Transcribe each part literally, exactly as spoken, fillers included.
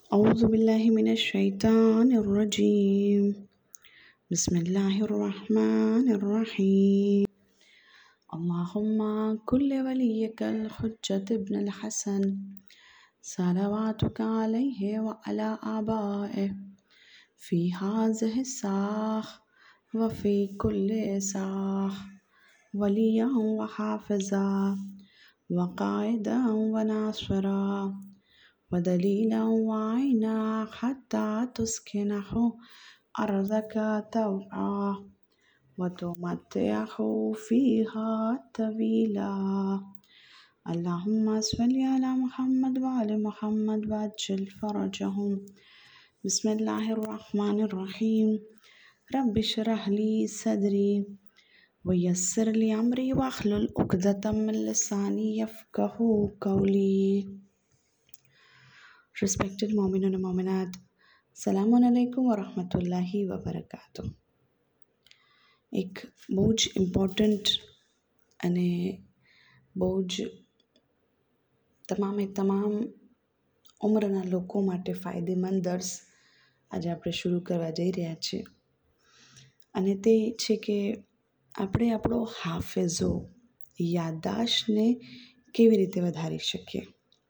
أعوذ بالله من الشيطان الرجيم بسم الله الرحمن الرحيم اللهم كل وليك الحجة ابن الحسن صلواتك عليه وعلى آبائه في هذه الساعة وفي كل ساعة وليا وحافظا وقائدا وناصرا ودليلا وعينا حتى تسكنه أرضك طوعا وتمتعه فيها طويلا اللهم صل على محمد وعلى محمد وعجل فرجهم بسم الله الرحمن الرحيم رب اشرح لي صدري ويسر لي أمري واحلل عقدة من لساني يفقه قولي. Respected Momin and Mominat, Salamun alaikum wa rahmatullahi wa barakatuh. એક બહુ જ important અને બહુ જ તમામે તમામ ઉંમરના લોકો માટે ફાયદેમંદ દર્સ આજે આપણે શરૂ કરવા જઈ રહ્યા છીએ અને તે છે કે આપણે આપણો હાફેઝો યાદદાશ્તને કેવી રીતે વધારી શકીએ.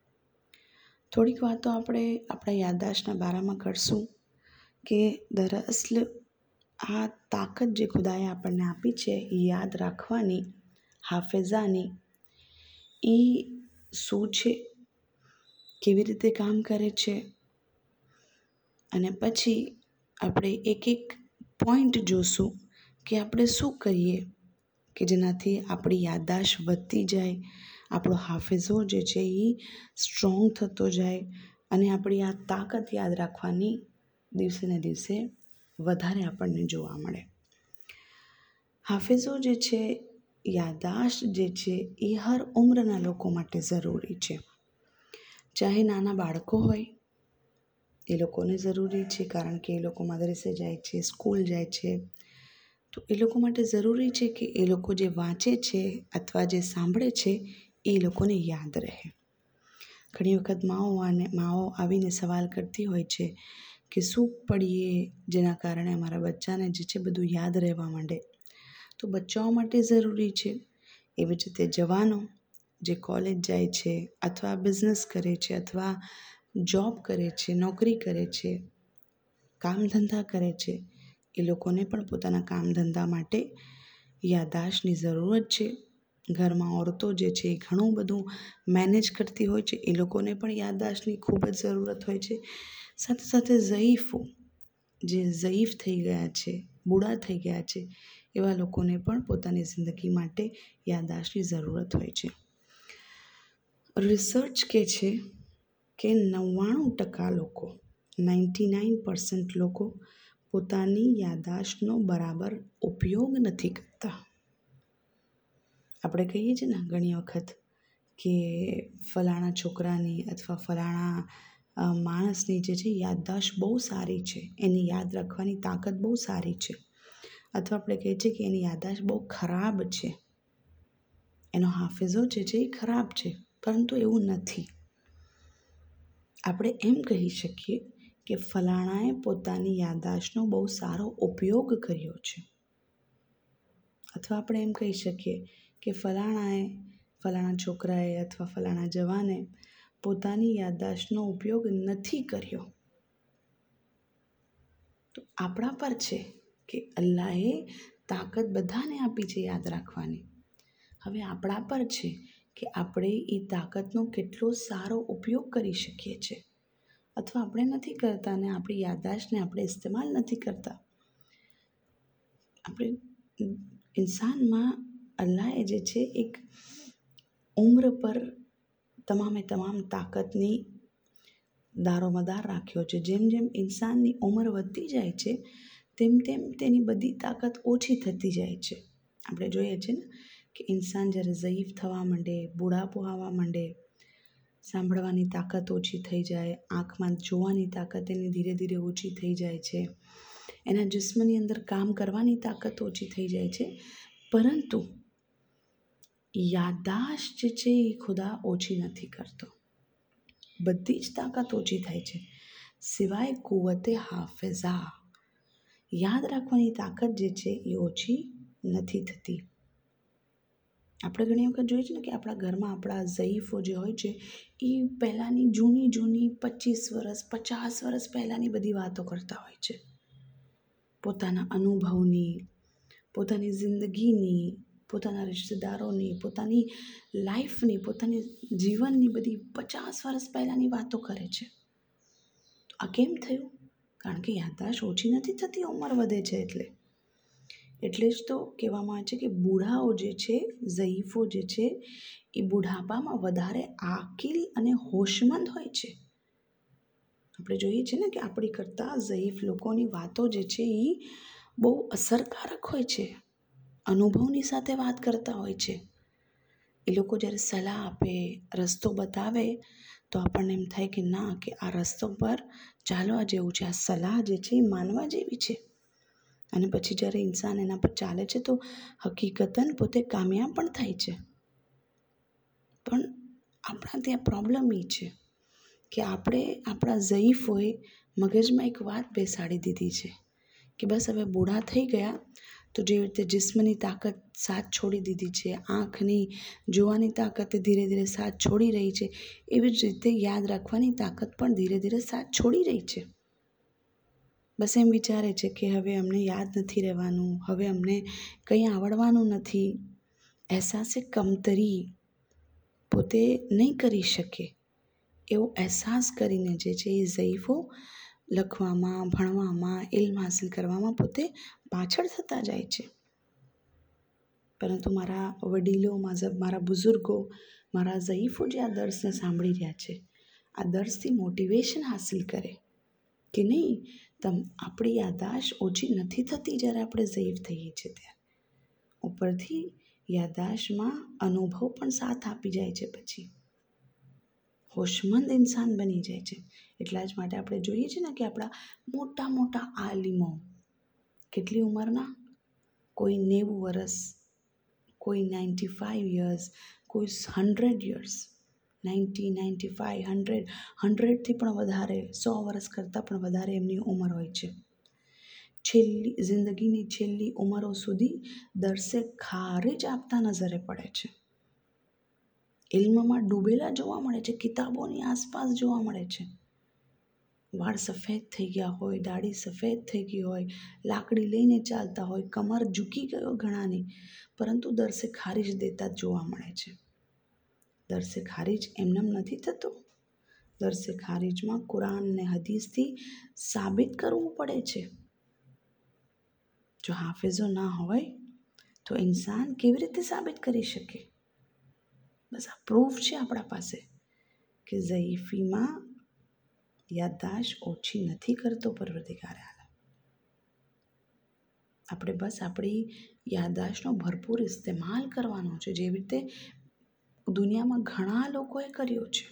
થોડીક વાતો આપણે આપણા યાદદાશ્તના બારામાં કરશું કે દરઅસલ આ તાકાત જે ખુદાએ આપણને આપી છે એ યાદ રાખવાની, હાફેઝાની, એ શું છે, કેવી રીતે કામ કરે છે, અને પછી આપણે એક એક પોઈન્ટ જોશું કે આપણે શું કરીએ કે જેનાથી આપણી યાદદાશ્ત વધતી જાય, આપણો હાફેઝો જે છે એ સ્ટ્રોંગ થતો જાય અને આપણી આ તાકાત યાદ રાખવાની દિવસે ને દિવસે વધારે આપણને જોવા મળે. હાફેઝો જે છે, યાદદાશ્ત જે છે એ હર ઉંમરના લોકો માટે જરૂરી છે. ચાહે નાના બાળકો હોય એ લોકોને જરૂરી છે, કારણ કે એ લોકો મદરસે જાય છે, સ્કૂલ જાય છે, તો એ લોકો માટે જરૂરી છે કે એ લોકો જે વાંચે છે અથવા જે સાંભળે છે એ લોકોને યાદ રહે. ઘણી વખત માઓ અને માઓ આવીને સવાલ કરતી હોય છે કે શું પડીએ જેના કારણે અમારા બચ્ચાને જે છે બધું યાદ રહેવા માંડે. તો બચ્ચાઓ માટે જરૂરી છે. એવી જ રીતે જવાનો જે કોલેજ જાય છે અથવા બિઝનેસ કરે છે અથવા જોબ કરે છે, નોકરી કરે છે, કામ ધંધા કરે છે, એ લોકોને પણ પોતાના કામ ધંધા માટે યાદદાશ્તની જરૂરત છે. ઘરમાં ઓરતો જે છે એ ઘણું બધું મેનેજ કરતી હોય છે, એ લોકોને પણ યાદદાશ્તની ખૂબ જ જરૂરત હોય છે. સાથે સાથે ઝયીફો જે ઝયીફ થઈ ગયા છે, બુઢા થઈ ગયા છે, એવા લોકોને પણ પોતાની જિંદગી માટે યાદદાશ્તની જરૂરત હોય છે. રિસર્ચ કહે છે કે નવ્વાણું ટકા લોકો નાઇન્ટી નાઇન પર્સન્ટ લોકો પોતાની યાદદાશ્તનો બરાબર ઉપયોગ નથી કરતા. આપણે કહીએ છીએ ને ઘણી વખત કે ફલાણા છોકરાની અથવા ફલાણા માણસની જે છે યાદદાશ્ત બહુ સારી છે, એની યાદ રાખવાની તાકાત બહુ સારી છે, અથવા આપણે કહીએ છીએ કે એની યાદદાશ્ત બહુ ખરાબ છે, એનો હાફેઝો જે છે એ ખરાબ છે. પરંતુ એવું નથી. આપણે એમ કહી શકીએ કે ફલાણાએ પોતાની યાદદાશ્તનો બહુ સારો ઉપયોગ કર્યો છે, અથવા આપણે એમ કહી શકીએ કે ફલાણાએ ફલાણા છોકરાએ અથવા ફલાણા જવાને પોતાની યાદદાશ્તનો ઉપયોગ નથી કર્યો. તો આપણા પર છે કે અલ્લાહે તાકાત બધાને આપી છે યાદ રાખવાની. હવે આપણા પર છે કે આપણે એ તાકાતનો કેટલો સારો ઉપયોગ કરી શકીએ છીએ, અથવા આપણે નથી કરતા અને આપણી યાદદાશ્તને આપણે ઇસ્તેમાલ નથી કરતા. આપણે ઇન્સાનમાં અલ્લાહે જે છે એક ઉમ્ર પર તમામે તમામ તાકાતની દારોમદાર રાખ્યો છે. જેમ જેમ ઇન્સાનની ઉંમર વધતી જાય છે તેમ તેમ તેની બધી તાકાત ઓછી થતી જાય છે. આપણે જોઈએ છીએ ને કે ઇન્સાન જ્યારે ઝયીફ થવા માંડે, બુઢાપો આવવા માંડે, સાંભળવાની તાકાત ઓછી થઈ જાય, આંખમાં જોવાની તાકાત એની ધીરે ધીરે ઓછી થઈ જાય છે, એના જિસ્મની અંદર કામ કરવાની તાકાત ઓછી થઈ જાય છે, પરંતુ યાદદાશ્ત જે છે એ ખુદા ઓછી નથી કરતો. બધી જ તાકાત ઓછી થાય છે. સિવાય કુવતે હાફિઝા. યાદ રાખવાની તાકાત જે છે એ ઓછી નથી થતી. આપણે ઘણી વખત જોઈએ છે ને કે આપણા ઘરમાં આપણા ઝયીફો જે હોય છે એ પહેલાંની જૂની જૂની પચીસ વર્ષ પચાસ વર્ષ પહેલાંની બધી વાતો કરતા હોય છે. પોતાના અનુભવની, પોતાની જિંદગીની, પોતાના રિશ્તેદારોની, પોતાની લાઈફની, પોતાની જીવનની બધી પચાસ વર્ષ પહેલાંની વાતો કરે છે. આ કેમ થયું? કારણ કે યાદદાશ્ત ઓછી નથી થતી ઉંમર વધે છે એટલે. એટલે જ તો કહેવામાં આવે છે કે બુઢાઓ જે છે, ઝયીફો જે છે એ બુઢાપામાં વધારે આકિલ અને હોશમંદ હોય છે. આપણે જોઈએ છીએ ને કે આપણી કરતાં ઝયીફ લોકોની વાતો જે છે એ બહુ અસરકારક હોય છે, અનુભવની સાથે વાત કરતા હોય છે. એ લોકો જ્યારે સલાહ આપે, રસ્તો બતાવે તો આપણને એમ થાય કે ના, કે આ રસ્તો પર ચાલવા જેવું છે, આ સલાહ જે છે એ માનવા જેવી છે. અને પછી જ્યારે ઇન્સાન એના પર ચાલે છે તો હકીકતન પોતે કામયાબ પણ થાય છે. પણ આપણા ત્યાં પ્રોબ્લેમ એ છે કે આપણે આપણા ઝયીફોએ મગજમાં એક વાત બેસાડી દીધી છે કે બસ હવે બૂઢા થઈ ગયા તો જેવી રીતે જિસ્મની તાકાત સાથ છોડી દીધી છે, આંખની જોવાની તાકાત ધીરે ધીરે સાથ છોડી રહી છે, એવી જ રીતે યાદ રાખવાની તાકાત પણ ધીરે ધીરે સાથ છોડી રહી છે. બસ એમ વિચારે છે કે હવે અમને યાદ નથી રહેવાનું, હવે અમને કંઈ આવડવાનું નથી. અહેસાસે કમતરી પોતે નહીં કરી શકે એવો અહેસાસ કરીને જે છે એ ઝયીફો લખવામાં, ભણવામાં, ઇલ્મ હાસિલ કરવામાં પોતે પાછળ થતા જાય છે. પરંતુ મારા વડીલો, મારા બુઝુર્ગો, મારા ઝયીફો જે આ દર્સને સાંભળી રહ્યા છે, આ દર્સથી મોટિવેશન હાસિલ કરે કે નહીં, તમ આપણી યાદદાશ્ત ઓછી નથી થતી જ્યારે આપણે ઝયીફ થઈએ છીએ ત્યારે. ઉપરથી યાદદાશ્તમાં અનુભવ પણ સાથ આપી જાય છે. પછી હોશમંદ ઇન્સાન બની જાય છે. એટલા જ માટે આપણે જોઈએ છીએ ને કે આપણા મોટા મોટા આલિમો કેટલી ઉંમરના, કોઈ નેવું વર્ષ, કોઈ નાઇન્ટી ફાઇવ યર્સ, કોઈ hundred years, ninety ninety five hundred હંડ્રેડથી પણ વધારે, સો વર્ષ કરતાં પણ વધારે એમની ઉંમર હોય છે. છેલ્લી જિંદગીની છેલ્લી ઉંમરો સુધી દર્સે ખારીજ આપતા નજરે પડે છે. ઇલ્મમાં ડૂબેલા જોવા મળે છે, કિતાબોની આસપાસ જોવા મળે છે. વાળ સફેદ થઈ ગયા હોય, દાઢી સફેદ થઈ ગઈ હોય, લાકડી લઈને ચાલતા હોય, કમર ઝૂકી ગયો ઘણાની, પરંતુ દર્સે ખારીજ દેતા જ જોવા મળે છે. દર્સે ખારીજ એમનેમ નથી થતું. દર્સે ખારીજમાં કુરાન અને હદીસથી સાબિત કરવું પડે છે. જો હાફિઝો ના હોય તો ઇન્સાન કેવી રીતે સાબિત કરી શકે? બસ આ પ્રૂફ છે આપણા પાસે કે ઝયીફીમાં યાદદાશ્ત ઓછી નથી કરતો પરવરદિગારે આલમ. આપણે બસ આપણી યાદદાશ્તનો ભરપૂર ઇસ્તેમાલ કરવાનો છે, જેવી રીતે દુનિયામાં ઘણા લોકોએ કર્યો છે.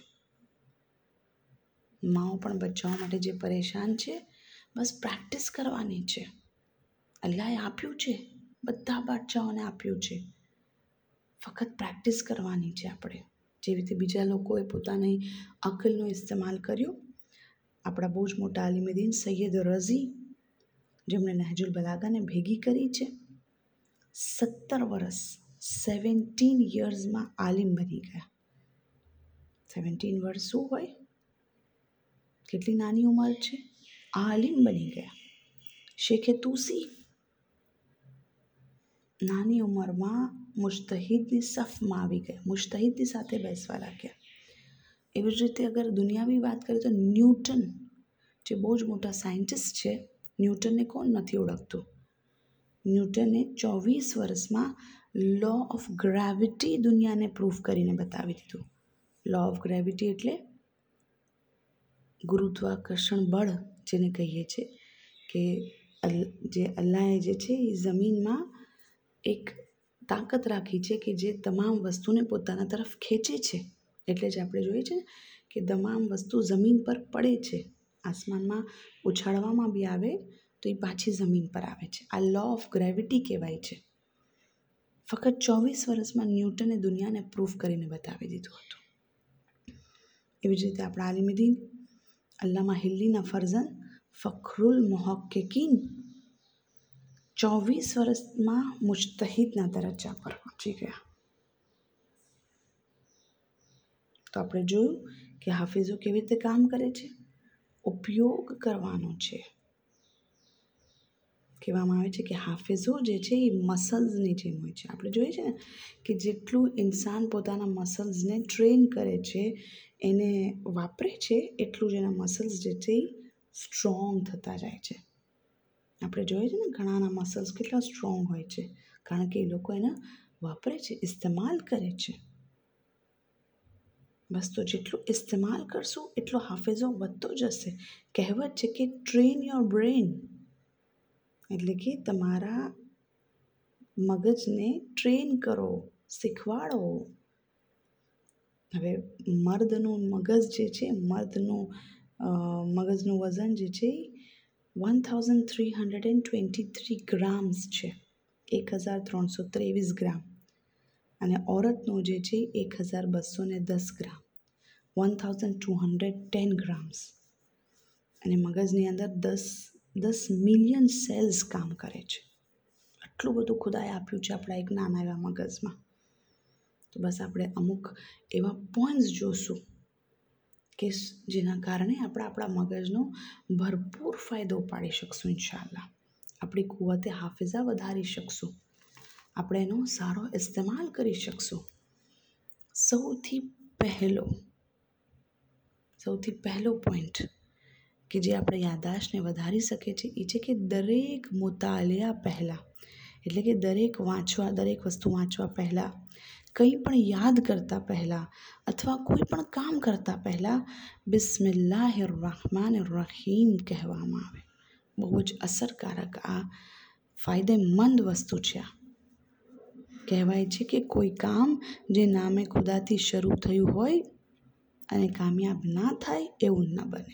માઓ પણ બચ્ચાઓ માટે જે પરેશાન છે, બસ પ્રેક્ટિસ કરવાની છે. અલ્લાહે આપ્યું છે, બધા બાદશાહોને આપ્યું છે, ફક્ત પ્રેક્ટિસ કરવાની છે આપણે. જેવી રીતે બીજા લોકોએ પોતાની અકલનો ઇસ્તેમાલ કર્યો. આપણા બહુ જ મોટા આલિમે દીન સૈયદ રઝી, જેમણે નહજુલ બલાગાને ભેગી કરી છે, સત્તર વર્ષ સેવન્ટીન યર્સમાં આલિમ બની ગયા. સેવન્ટીન વર્ષ શું હોય? કેટલી નાની ઉંમર છે? આલિમ બની ગયા. શેખે તૂસી નાની ઉંમરમાં મુજતહિદની સફમાં આવી ગયા, મુજતહિદની સાથે બેસવા લાગ્યા. એવી જ રીતે અગર દુનિયાવી વાત કરીએ તો ન્યૂટન, જે બહુ જ મોટા સાયન્ટિસ્ટ છે, ન્યૂટનને કોણ નથી ઓળખતું? ન્યૂટને ચોવીસ વર્ષમાં લો ઓફ ગ્રેવિટી દુનિયાને પ્રૂફ કરીને બતાવી દીધું. લો ઓફ ગ્રેવિટી એટલે ગુરુત્વાકર્ષણ બળ, જેને કહીએ છીએ કે જે અલ્લાહે જે છે એ જમીનમાં એક તાકાત રાખી છે કે જે તમામ વસ્તુને પોતાના તરફ ખેંચે છે. એટલે જ આપણે જોઈએ છે કે તમામ વસ્તુ જમીન પર પડે છે. આસમાનમાં ઉછાળવામાં બી આવે તો એ પાછી જમીન પર આવે છે. આ લો ઓફ ગ્રેવિટી કહેવાય છે. ફક્ત ચોવીસ વર્ષમાં ન્યૂટને દુનિયાને પ્રૂફ કરીને બતાવી દીધું હતું. એવી જ રીતે આપણા આલિમે દીન અલ્લામા હિલ્લીના ફરઝન ફખરુલ મુહક્કિકીન ચોવીસ વર્ષમાં મુજતહિદના દરજ્જા પર પહોંચી ગયા. તો આપણે જોયું કે હાફિઝો કેવી રીતે કામ કરે છે. ઉપયોગ કરવાનો છે. કહેવામાં આવે છે કે હાફિઝો જે છે એ મસલ્સની જેમ હોય છે. આપણે જોઈએ છે ને કે જેટલું ઇન્સાન પોતાના મસલ્સને ટ્રેન કરે છે, એને વાપરે છે, એટલું જ એના મસલ્સ જે છે એ સ્ટ્રોંગ થતા જાય છે. આપણે જોઈએ છે ને ઘણાના મસલ્સ કેટલા સ્ટ્રોંગ હોય છે, કારણ કે એ લોકો એને વાપરે છે, ઇસ્તેમાલ કરે છે. બસ તો જેટલું ઇસ્તેમાલ કરશું એટલો હાફિઝો વધતો જશે. કહેવત છે કે ટ્રેન યોર બ્રેન, એટલે કે તમારા મગજને ટ્રેન કરો, શીખવાડો. હવે મર્દનું મગજ જે છે, મર્દનું મગજનું વજન જે છે one thousand three hundred and twenty three grams છે, એક હજાર ત્રણસો ત્રેવીસ ગ્રામ. અને ઓરતનું જે છે એક હજાર બસો ને દસ ગ્રામ, one thousand two hundred ten grams. અને મગજની અંદર દસ દસ મિલિયન સેલ્સ કામ કરે છે. આટલું બધું ખુદાએ આપ્યું છે આપણા એક નાના એવા મગજમાં. તો બસ આપણે અમુક એવા પોઈન્ટ્સ જોશું કે જેના કારણે આપણે આપણા મગજનો ભરપૂર ફાયદો ઉપાડી શકશું. ઇન્શાઅલ્લાહ આપણી કુવતે હાફિઝા વધારી શકશું, આપણે એનો સારો ઇસ્તેમાલ કરી શકશું. સૌથી પહેલો સૌથી પહેલો પોઈન્ટ કે જે આપણે યાદાશને વધારી શકે છે એ છે કે દરેક મુતાલિયા પહેલાં, એટલે કે દરેક વાંચવા દરેક વસ્તુ વાંચવા પહેલાં, કંઈ પણ યાદ કરતાં પહેલાં અથવા કોઈ પણ કામ કરતાં પહેલાં બિસ્મિલ્લાહિર રહમાનિર રહીમ કહેવામાં આવે. બહુ જ અસરકારક આ ફાયદેમંદ વસ્તુ છે. આ કહેવાય છે કે કોઈ કામ જે નામે ખુદાથી શરૂ થયું હોય અને કામયાબ ના થાય એવું ન બને.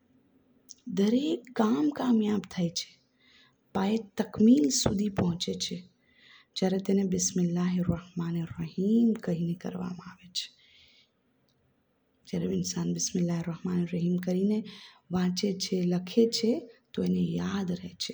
દરેક કામ કામયાબ થાય છે, પાયે તકમીલ સુધી પહોંચે છે જ્યારે તેને બિસ્મિલ્લાહિર રહમાનિર રહીમ કહીને કરવામાં આવે છે. જ્યારે ઇન્સાન બિસ્મિલ્લાહિર રહમાનિર રહીમ કરીને વાંચે છે, લખે છે, તો એને યાદ રહે છે.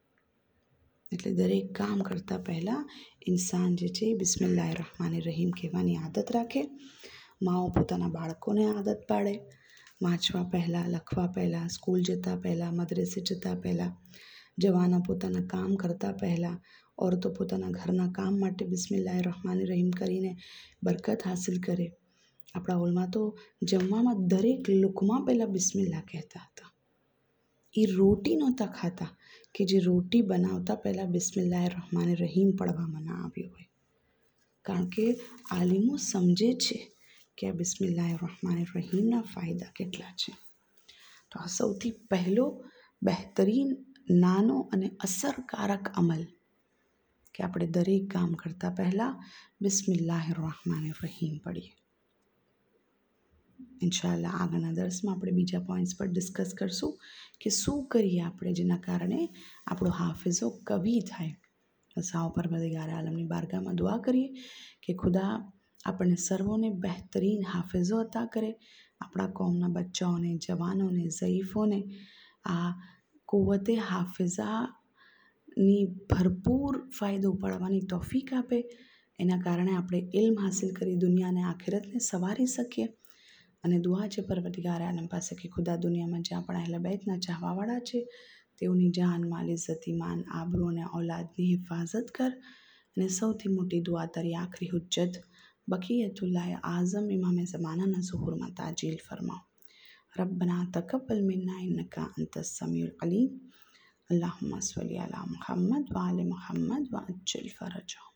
એટલે દરેક કામ કરતાં પહેલાં ઇન્સાન જે છે બિસ્મિલ્લાહિર રહમાનિર રહીમ કહેવાની આદત રાખે. માઓ પોતાના બાળકોને આદત પાડે, વાંચવા પહેલાં, લખવા પહેલાં, સ્કૂલ જતાં પહેલાં, મદ્રેસે જતાં પહેલાં, જવાનો પોતાના કામ કરતાં પહેલાં, ઓરતો પોતાના ઘરના કામ માટે બિસ્મિલ્લાહિર રહમાનિર રહીમ કરીને બરકત હાસિલ કરે. આપણા ઓલમાં તો જમવામાં દરેક લુકમાં પહેલાં બિસ્મિલ્લાહ કહેતા હતા. એ રોટી નહોતા ખાતા કે જે રોટી બનાવતા પહેલાં બિસ્મિલ્લાહિર રહમાનિર રહીમ પડવામાં ના આવ્યું હોય, કારણ કે આલિમો સમજે છે કે આ બિસ્મિલ્લાહિર રહમાનિર રહીમના ફાયદા કેટલા છે. તો આ સૌથી પહેલો બહેતરીન નાનો અને અસરકારક અમલ કે આપણે દરેક કામ કરતાં પહેલાં બિસ્મિલ્લાહિર રહમાનિર રહીમ પડીએ. ઇન્શાઅલ્લાહ આગળના દર્સમાં આપણે બીજા પોઈન્ટ્સ પર ડિસ્કસ કરશું કે શું કરીએ આપણે જેના કારણે આપણો હાફિઝો કવી થાય. બસ આ પરવરદિગાર આલમની બારગાહમાં દુઆ કરીએ કે ખુદા આપણને સર્વોને બહેતરીન હાફિઝો અતા કરે, આપણા કોમના બચ્ચાઓને, જવાનોને, ઝયીફોને આ કુવતે હાફિઝાની ભરપૂર ફાયદો ઉપાડવાની તૌફીક આપે. એના કારણે આપણે ઇલ્મ હાસિલ કરી દુનિયા અને આખિરતને સવારી શકીએ. અને દુઆ છે પરવરદિગાર આલમ પાસે કે ખુદા દુનિયામાં જ્યાં પણ અહેલે બેતના ચાહવાવાળા છે તેઓની જાન, માલ, ઇઝ્ઝત, ઈમાન, આબરૂ અને ઔલાદની હિફાજત કર. અને સૌથી મોટી દુઆ તારી આખરી હુજ્જત બકીયતુલ્લાહ આઝમ ઇમામે ઝમાનાના ઝુહુરમાં તાજીલ ફરમાઓ. રબ્બના તકબ્બલ મિન્ના ઇન્નકા અંતસ સમીઉલ અલીમ. અલ્લાहुम्मा सल्ली अला मुहम्मद व आले मुहम्मद व अज्जिल फरजहुम.